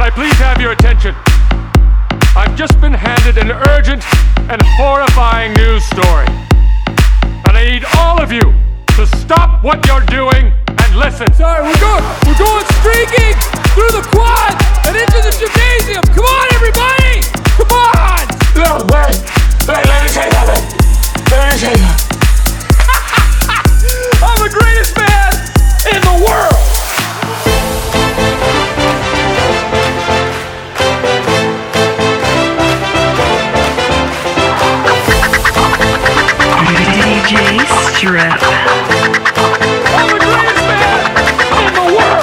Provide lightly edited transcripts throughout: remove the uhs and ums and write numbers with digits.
I please have your attention? I've just been handed an urgent and horrifying news story. And I need all of you to stop what you're doing and listen. Sorry, we're going streaking through the quad and into the gymnasium. Come on, everybody! Come on! No, wait, let me say something. I'm the greatest man in the world! DJ Strap. I'm the greatest man in the world!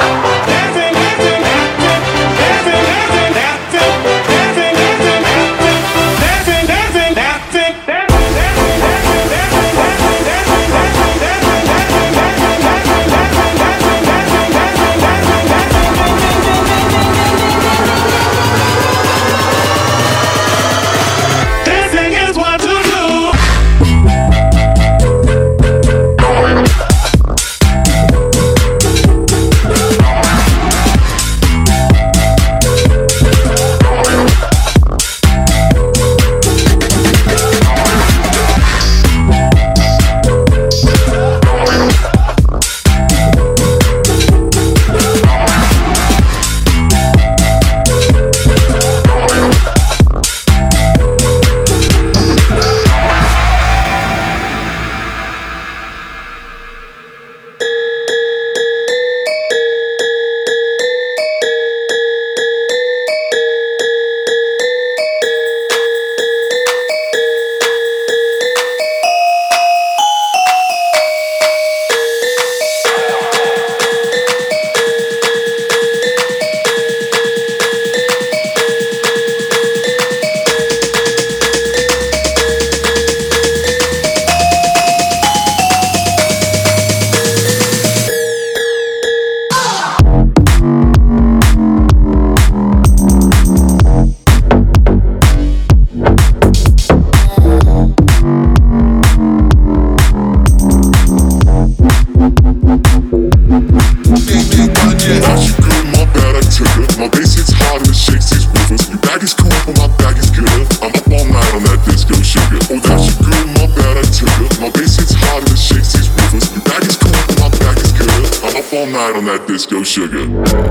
On that disco sugar.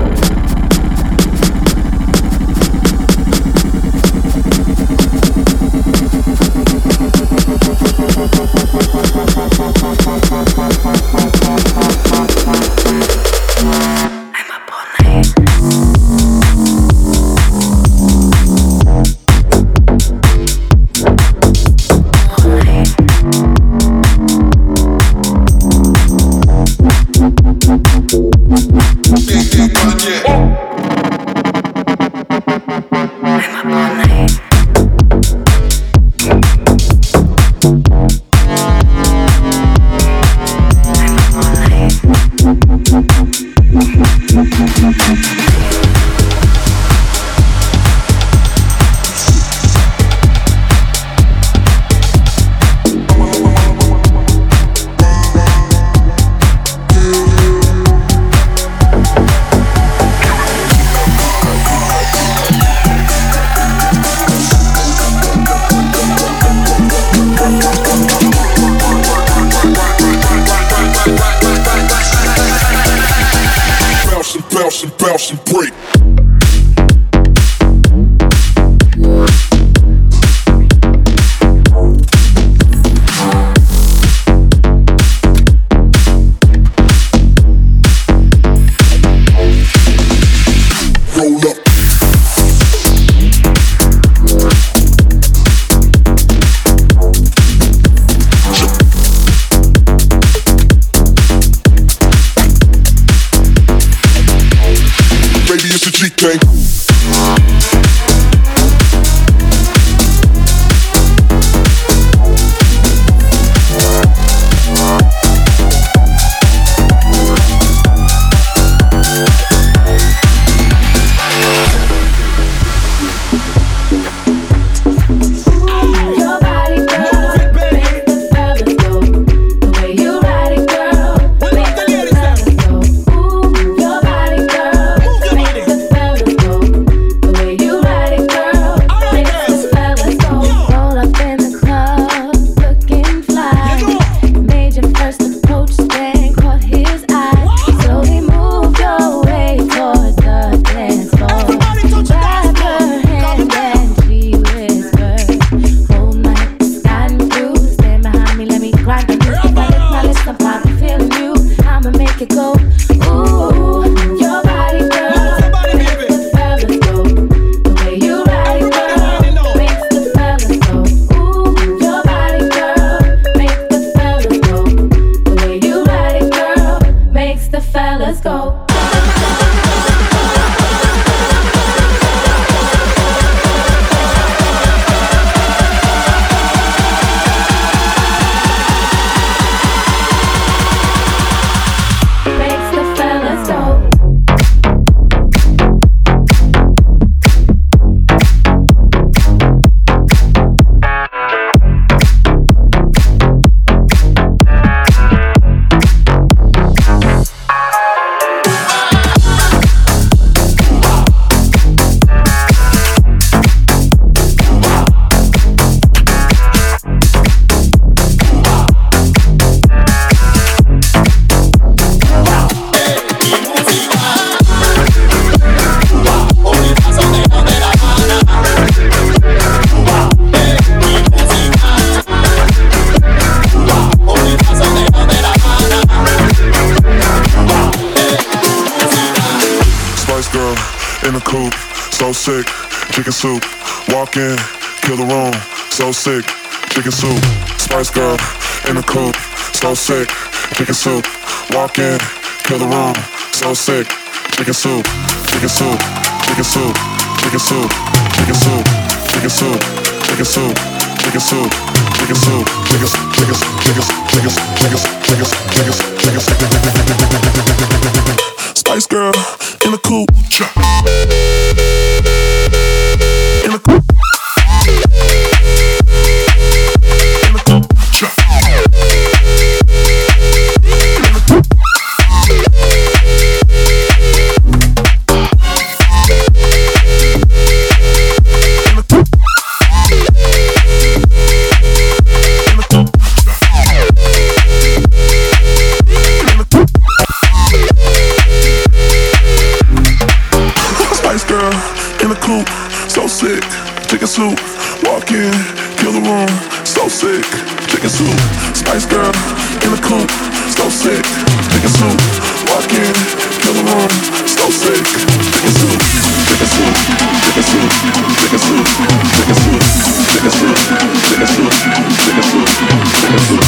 Bounce and break. Your body, girl, make the in the coupe, so sick, chicken soup. Walk in, kill the room, so sick, chicken soup. Spice Girl in the coupe, so sick, chicken soup. Walk in, kill the room, so sick, chicken soup, chicken soup, chicken soup, chicken soup, chicken soup, chicken soup, chicken soup, chicken soup, chicken soup, chicken Spice Girl in the coupe, in the coupe. Chicken soup, walk in, kill the room, so sick. Chicken soup, Spice Girl in the coupe, so sick. Chicken soup, walk in, kill the room, so sick. Chicken soup, chicken soup, chicken soup, chicken soup, chicken soup, chicken soup, chicken soup, chicken soup, chicken soup,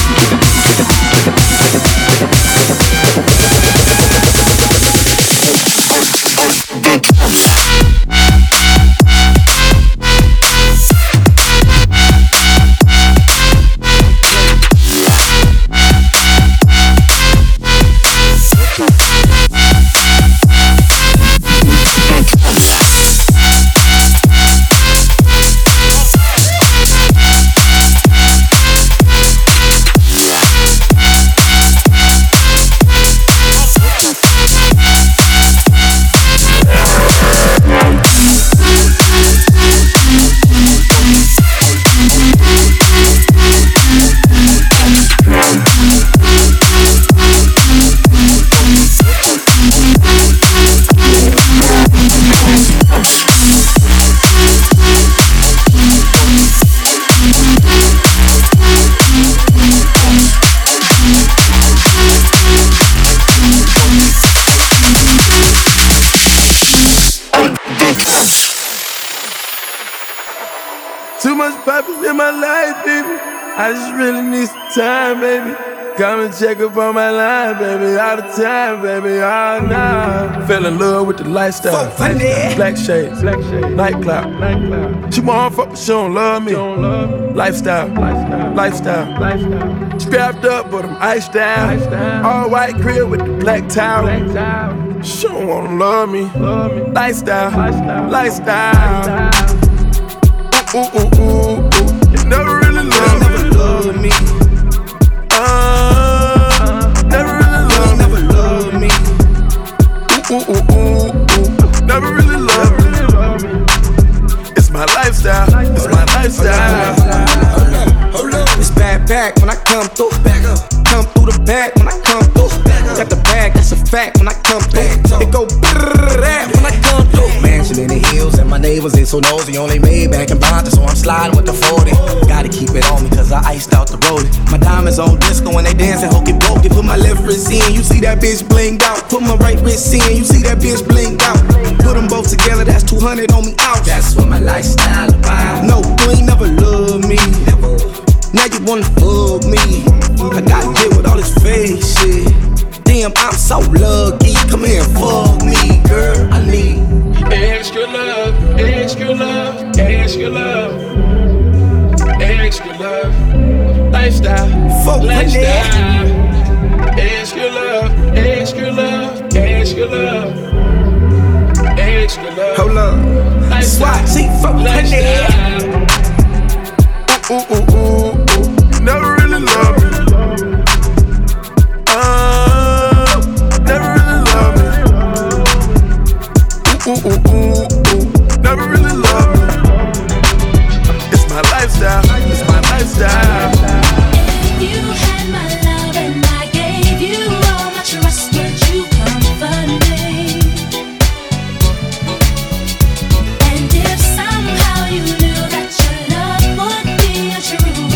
I just really need some time, baby. Come and check up on my line, baby. All the time, baby, all night. Fell in love with the lifestyle. Black shades, nightclub. She want fuck, but she don't love me. Lifestyle. Strapped up, but I'm iced down. All white crib with the black towel. She don't wanna love me. Lifestyle. Ooh, ooh, ooh, ooh. You never really love me. Never really love me. Ooh, ooh, ooh, ooh. Never really love me. It's my lifestyle. Hold up. It's back when I come through. Come through the back when I come through. Got the bag, that's a fact when I come through. It go brrrr when I come through. Mansion in the hills and my neighbors ain't so nosy. Only made back in Bonta, so I'm sliding with the 40. Gotta keep it on me cause I iced out the road. My diamonds on disco when they dancing hokey pokey. Put my left wrist in, you see that bitch blinged out. Put my right wrist in, you see that bitch blinged out. Put them both together, that's 200 on me out. That's what my lifestyle about. No, you ain't never loved me. Now you wanna fuck me. I gotta get with all this fake shit. Damn, I'm so lucky. Come here and fuck me, girl. I need extra love, extra love, extra love, extra love. Lifestyle, lifestyle. Extra love, extra love, extra love, extra love. Hold up, SWAT team, fuck lifestyle. Ooh, ooh, ooh, ooh. Never really love me. Never really love me. Ooh, ooh, ooh, ooh. Never really love me. It's my lifestyle. You had my love and I gave you all my trust, but you comfort me. And if somehow you knew that your love would be a true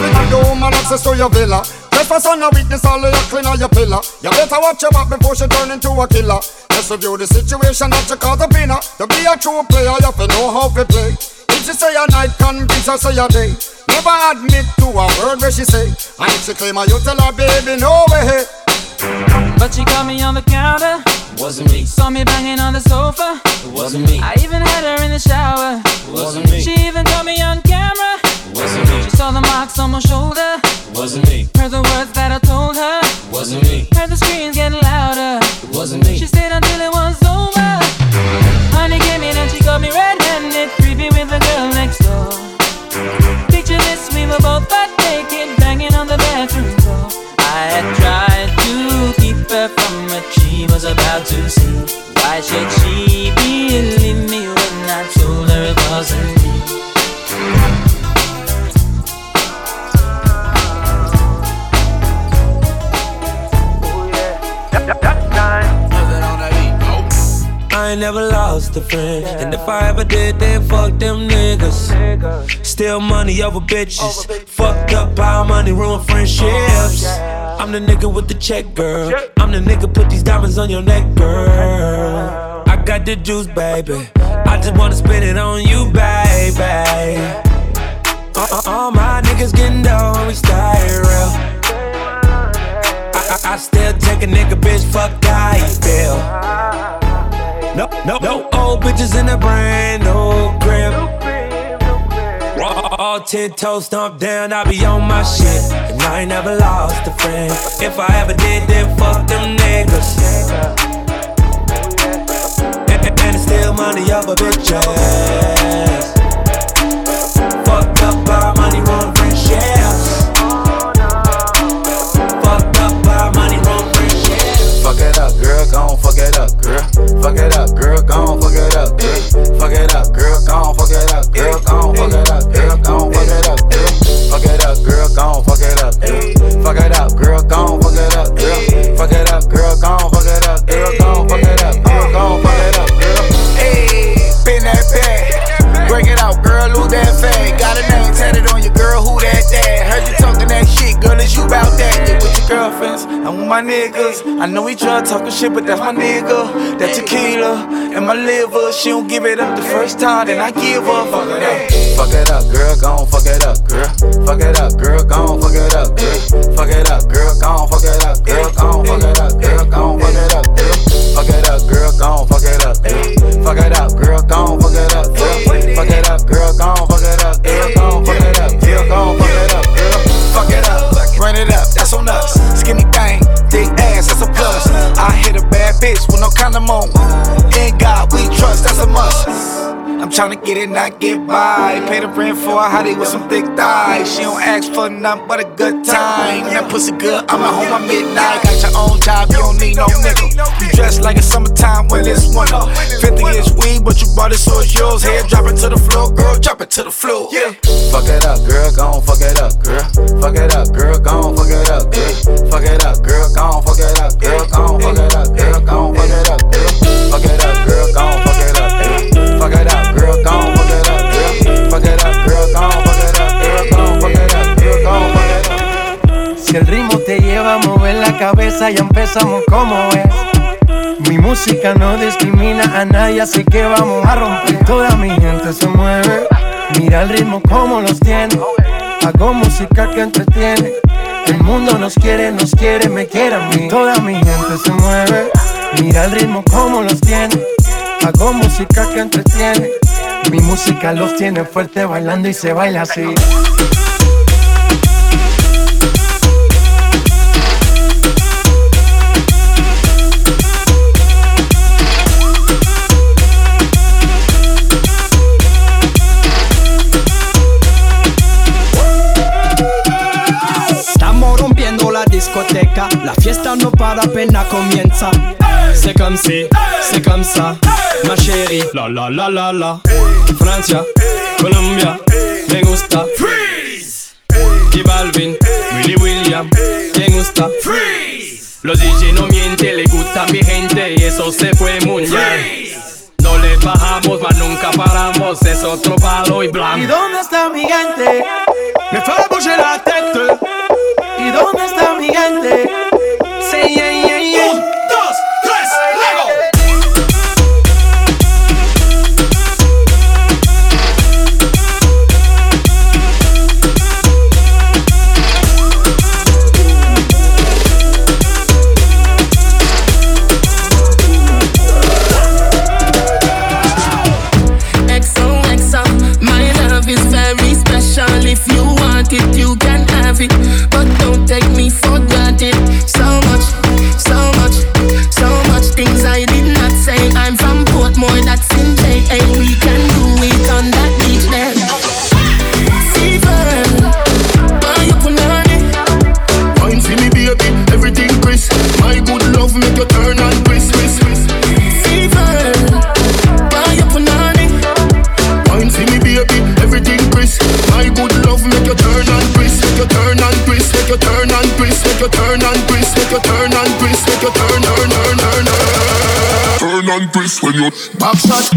me give the woman access to your villa. Trespass on a witness, all of you clean on your pillar. You better watch your back before she turn into a killer. Let's review the situation that you caught up in her. To be a true player, you have to know how to play. If she say a night, convince her say a day. Never admit to a word where she say. And if she claim her, you tell her, baby, no way. But she caught me on the counter. Wasn't me. Saw me banging on the sofa. Wasn't me. I even had her in the shower. Wasn't me. She even caught me on camera. Wasn't me. She saw the marks on my shoulder. Wasn't me. Heard the words that I told her. Wasn't me. Heard the screams getting louder. Wasn't me. She stayed until it was over. Honey came in and she got me red-handed, creepy with the girl next door. Picture this, we were both butt naked, banging on the bathroom door. I had tried to keep her from what she was about to see. Why should she believe me when I told her it wasn't me? I ain't never lost a friend, and if I ever did, then fuck them niggas. Steal money over bitches, fucked up how money ruin friendships. I'm the nigga with the check, girl. I'm the nigga put these diamonds on your neck, girl. I got the juice, baby. I just wanna spend it on you, baby. All my niggas getting down, we stay real. I still take a nigga, bitch, fuck how you feel. No old bitches in a brand new crib. All 10 toes stomped down, I be on my shit. And I ain't never lost a friend. If I ever did, then fuck them niggas. And it's still money over bitches. Fucked up our money, wrong friendships. Fucked up our money, wrong friendships. Fuck it up, girl, gon' fuck it up, girl. Fuck it up, girl, gon' fuck it up, girl. Fuck it up, girl, gon' fuck it up, girl. Gon' fuck it up, girl, gon' fuck it up, girl. Fuck it up, girl, gon' fuck it up, girl. Fuck it up, girl, gon' fuck it up, girl. Fuck it up, girl, gon' fuck it up, girl. Gon' fuck it up, girl, gon' fuck it up, girl. Hey, spin that bag, break it out, girl, lose that fag. Got a name tatted on your girl, who that dad? Heard you talking that shit, girl, is you bout that? You with your girlfriends, I'm with my niggas. I know we try talking shit, but that's my nigga. That tequila and my liver, she don't give it up the first time, then I give up. Fuck it up, fuck it up, girl, gon' fuck it up, girl. Fuck it up, girl, gon' fuck it up, girl. Fuck it up, girl, gon' fuck it up, girl. Gon' fuck it up, girl, gon' fuck it up, girl. Fuck it up, girl, gon' fuck it up, girl. Fuck it up, girl, gon' fuck it up, girl. Fuck it up, girl, gon' fuck it up, girl. Gon' fuck it up, girl, gon' fuck it up, girl. Fuck it up, run it up, that's on us. Skinny thing, big ass, that's a plus. I hit a bad bitch with no condom on. In God we trust, that's a must. I'm tryna get it, not get by. Pay the rent for a hottie with some thick thighs. She don't ask for nothing but a good time. When that pussy good, I'm at home at midnight. Got your own job, you don't need no nigga. You dress like it's summertime when it's winter. 50-inch weed, but you bought it so it's yours. Head drop it to the floor, girl, drop it to the floor. Yeah. Fuck it up, girl, gon' fuck it up, girl. Fuck it up, girl, gon' fuck it up, girl. Fuck it up, girl, gon' fuck it up, girl. Gon' fuck it up, girl, gon' fuck it up, girl. Fuck it up, girl, gon' fuck it up, girl. Fuck it up, girl, gon' fuck it up, girl. Fuck it up, girl, gon' fuck it up, girl. Gon' fuck it up, girl, gon' fuck it up. Si el ritmo te lleva a mover la cabeza, ya empezamos como es. Mi música no discrimina a nadie, así que vamos a romper. Toda mi gente se mueve, mira el ritmo como los tiene. Hago música que entretiene. El mundo nos quiere, me quiere a mí. Toda mi gente se mueve, mira el ritmo como los tiene. Hago música que entretiene. Mi música los tiene fuerte bailando y se baila así. Estamos rompiendo la discoteca, la fiesta no para, apenas comienza. C'est comme si, c'est comme ça, ma chérie. La la la la la. Francia, Colombia, me gusta. Freeze. Y Balvin, Willy William, me gusta. Freeze. Los DJ no mienten, le gusta a mi gente y eso se fue mundial. No le bajamos, mas nunca paramos, es otro palo y blanco. ¿Y dónde está mi gente? me fue a bouger la tête. ¿Y dónde está mi gente? Sí, yeah, yeah, yeah. 1, 2, 3, Lego. If you want it, you can have it, but don't take me for granted. So much, so much, so much things I did not say. I'm from Portmore, that's in Bay. Hey, we can do it on that beach there. Fever, buy your punani. Wine for me, baby, everything crisp. My good love make you turn and twist, twist, twist. Fever, buy your punani. Wine for me, baby, everything crisp. My good love make you turn and twist, make you turn and twist, make you turn and twist, make you turn and twist, make you turn and twist, make you turn and twist when you back shot.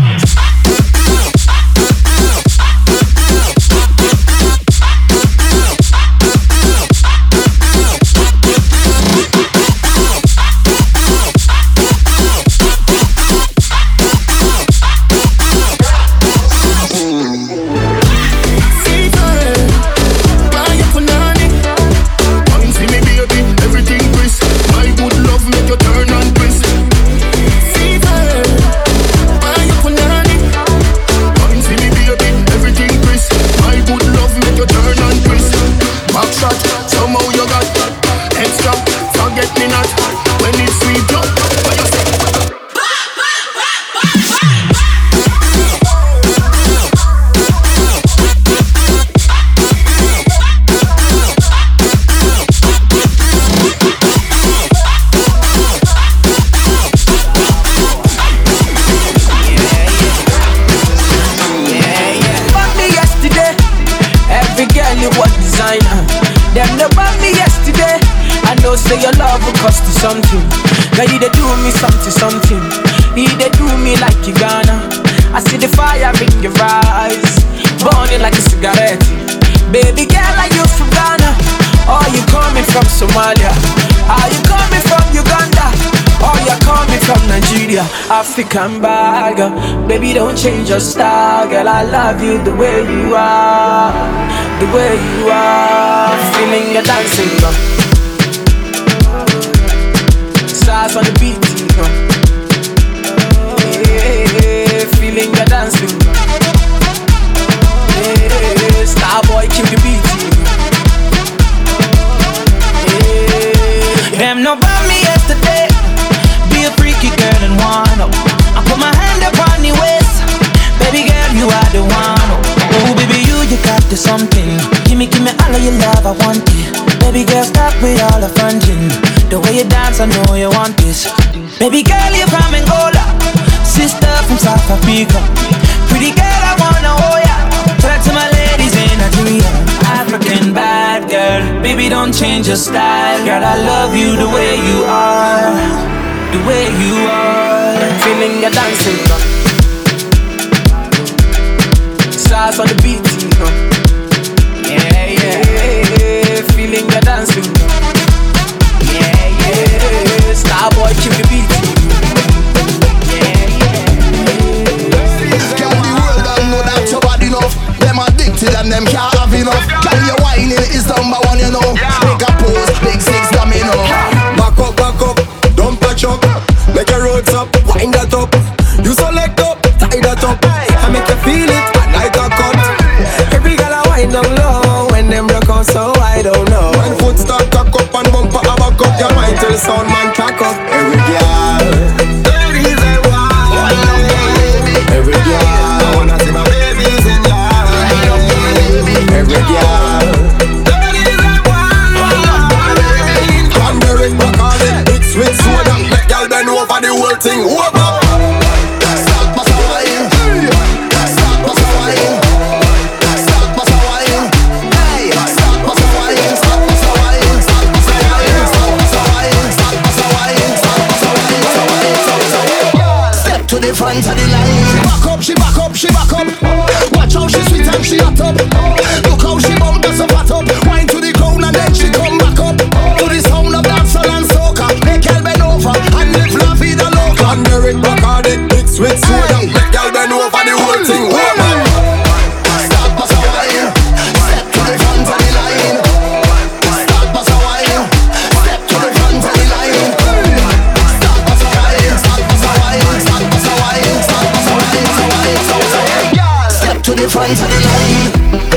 Something, girl, you dey do me something. You dey do me like you gonna. I see the fire in your eyes, burning like a cigarette. Baby girl, are you from Ghana? Or you coming from Somalia? Are you coming from Uganda? Or you coming from Nigeria? African bag, baby, don't change your style, girl. I love you the way you are, the way you are. Feeling your dancing, girl. Stars on the beat, yeah, feeling your dancing, yeah, Starboy kill the beat, yeah. Them know about me yesterday, be a freaky girl and wanna. I put my hand upon your waist, baby girl, you are the one. Oh baby, you got the something. Give me all of your love, I want it. Baby girl, stop with all the fronting. The way you dance, I know you want this. Baby girl, you're from Angola, sister from South Africa. Pretty girl, I wanna hold ya. Talk to my ladies in Nigeria. African bad girl, baby, don't change your style. Girl, I love you the way you are, the way you are. Feeling your dancing, stars on the beat, yeah, yeah, feeling your dancing. Starboy kill the beat. Can the world don't know that you're bad enough? Them addicted and them can't have enough. Can your whining is number one, you know? Make a pose, big six domino. Back up, don't touch up. Make your roads up, wind that up. You select up, tie that up. I make you feel it, and I got cut. Every girl I wind down low. When them broke out, so I don't know. When foot start cock up and bumper a back up, your mind tell sound man track up. Every girl, every girl, I wanna see my babies in love. Every girl, Cranberry, Bacardi, mix with soda. Make girl bend over the whole thing over. Stop, must wine. Stop, must wine. Stop, must wine. Hey, stop, must wine. Stop, must wine. Stop, must wine. Stop, must wine. Stop, must wine. Stop, must wine. Step to the front of the line. She back up. Watch how she sweet and she hot up. Look how she bump us up. to the line.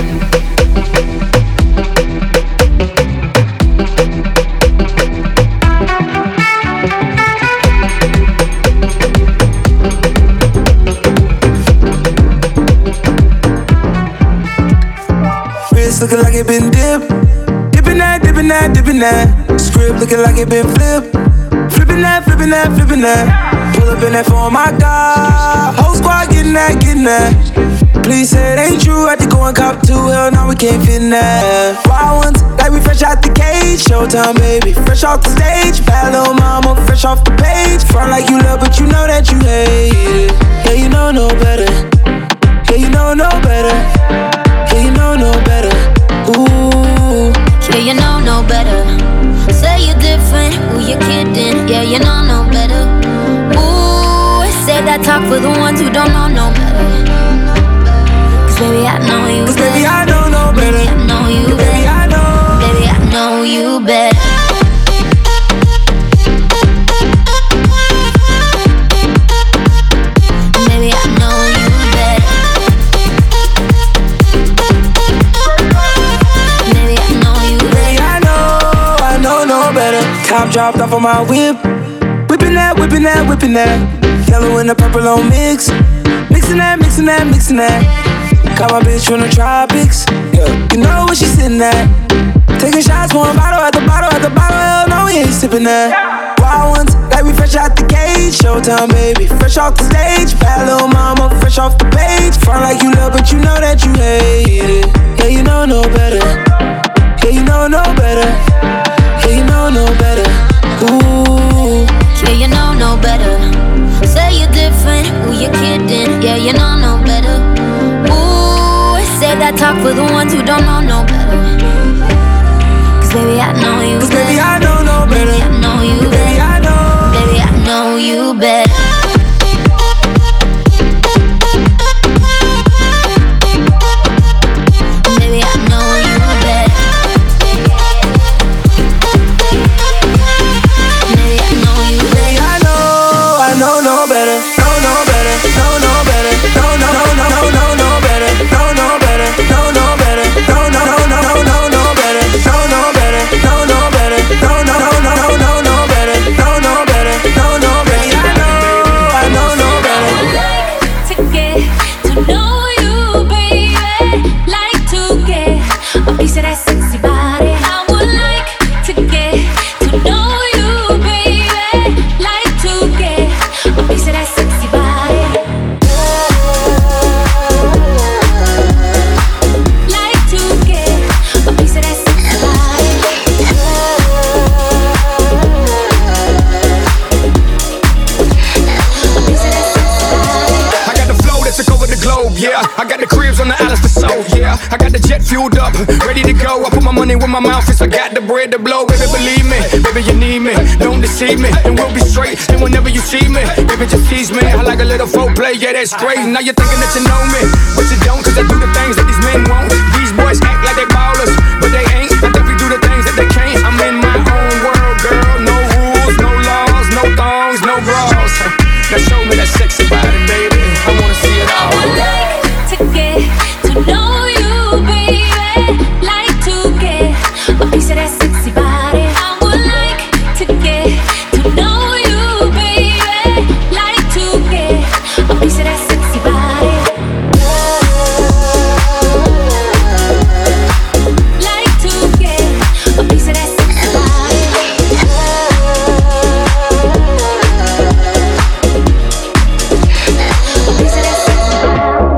Wrist looking like it been dipped. Dipping that, dipping that, dipping that. Script looking like it been flipped. Flipping that, flipping that, flipping that. Pull up in that for my God. Whole squad getting that, getting that. Please say it ain't true. Had to go and cop two. Hell no, we can't fit in that. Wild ones, like we fresh out the cage. Showtime, baby. Fresh off the stage. Bad little mama, fresh off the page. Front like you love, but you know that you hate it. Yeah, you know no better. Yeah, you know no better. Yeah, you know no better. Ooh. Yeah, you know no better. Say you're different, who you kidding? Yeah, you know no better. Ooh, say that talk for the ones who don't know no better. Cause baby, I know you better. Baby, I know no better. Baby, I know you better. Baby, I know. Baby, I know you better. Baby, I know you better. Baby, I know you better. Baby, I know no better. Top dropped off on my whip. Whipping that, whipping that, whipping that. Yellow and the purple on mix. Mixing that, mixing that, mixing that. Caught my bitch from the tropics. Yeah, you know where she sitting at. Taking shots, one bottle at the bottle at the bottle. Hell no, we ain't sipping that. Wild ones, like we fresh out the cage. Showtime, baby, fresh off the stage. Bad little mama, fresh off the page. Front like you love, but you know that you hate it. Yeah, you know no better. Yeah, you know no better. Yeah, you know no better. Ooh. Yeah, you know no better. Say you're different, who you kidding? Yeah, you know no better. Ooh, say that talk for the ones who don't know no better. Cause baby, I know you better. Baby, I know no better. Baby, I know you better. Baby, I know. Baby, I know you better. Baby, I know you better. Baby, I know you better. Baby, I know no better. No better. No better. No better. No better. No better. No better. No better. No better. No better. No better. Baby, I know no better. To get to know you, baby. Like to get a piece of that sexy body. I would like to get to know you, baby. Like to get a piece of that sexy body. Like to get a piece of that sexy body. I got the flow that took over the globe, yeah. I got the cribs on the Alice to soul, yeah. I got the jet fueled up, ready to go. I put my money where my mouth is. I got the bread to blow, baby, believe me. Baby, you need me, don't deceive me, and we'll be straight. And whenever you see me, baby, just tease me. I like a little foreplay, yeah, that's great. Now you're thinking that you know me, but you don't, cause I do the things that these men won't. These boys act like they ballers, but they ain't. I definitely do the things that they can't. I'm in my own world, girl. No rules, no laws, no thongs, no bras. Now show me that sexy body, baby. I wanna see it all. To get to know you, baby. Like to get a piece of that sexy body. I would like to get to know you, baby. Like to get a piece of that sexy body. Like to get a piece of that sexy body. A piece of that sexy body.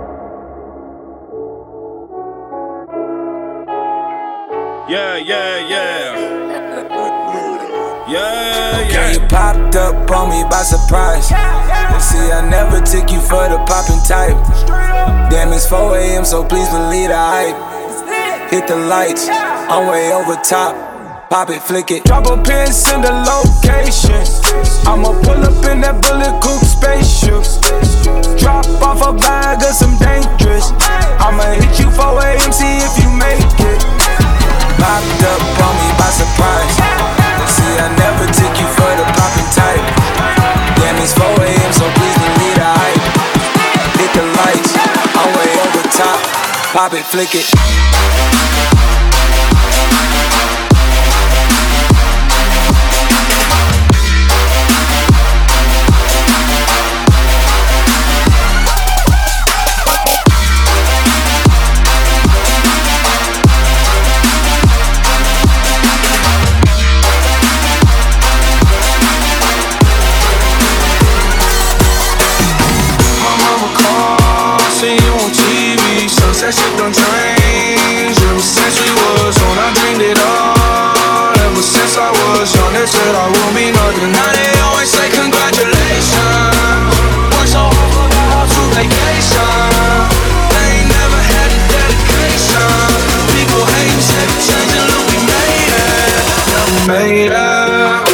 Girl, you popped up on me by surprise. See, I never took you for the poppin' type. Damn, it's 4 a.m., so please believe the hype. Hit the lights, I'm way over top. Pop it, flick it, drop a pin, send a location. I'ma pull up in that bullet coupe spaceship. Drop off a bag of some dangerous. I'ma hit you 4 a.m., see if you make it. Popped up on me by surprise. See, I never took you for the poppin' type. Damn, it's 4 a.m., so please believe the hype. Hit the lights, I'm way over top. pop it, flick it. That shit done changed. Ever since we was on, I dreamed it all. Ever since I was young, they said I won't be nothing. Now they always say congratulations. Worked so hard for the house to vacation. They ain't never had the dedication. People hate, said it changed, and look, we made it. Now we made it.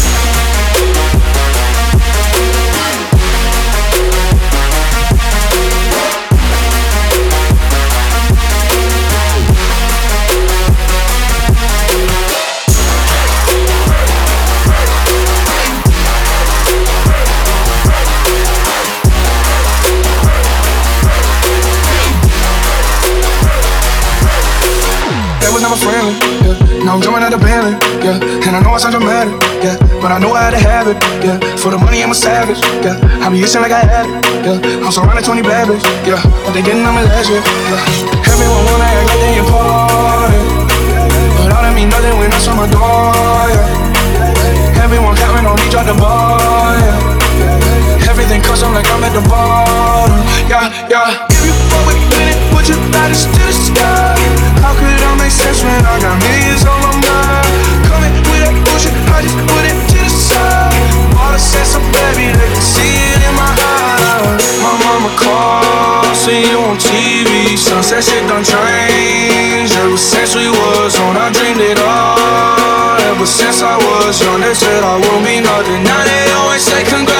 Never friendly, yeah. Now I'm jumping out the Bentley, yeah. And I know I sound dramatic, yeah. But I know I had to have it, yeah. For the money I'm a savage, yeah. I be itching like I had it, yeah. I'm surrounded 20 bad bitches, yeah. But they didn't know me last year, yeah. Everyone wanna act like they important, but all that mean nothing when I saw my door, yeah. Everyone counting on me, drop the ball, yeah. Everything custom like I'm at the bottom, yeah, yeah. If you fuck with me, would you ride us to the sky? How could I make sense when I got millions on my mind? Coming with that bullshit, I just put it to the side. All the sense of baby, they can see it in my eyes. My mama called, see you on TV. Sunset shit done changed. Ever since we was on, I dreamed it all. Ever since I was young, they said I won't be nothing. Now they always say congrats.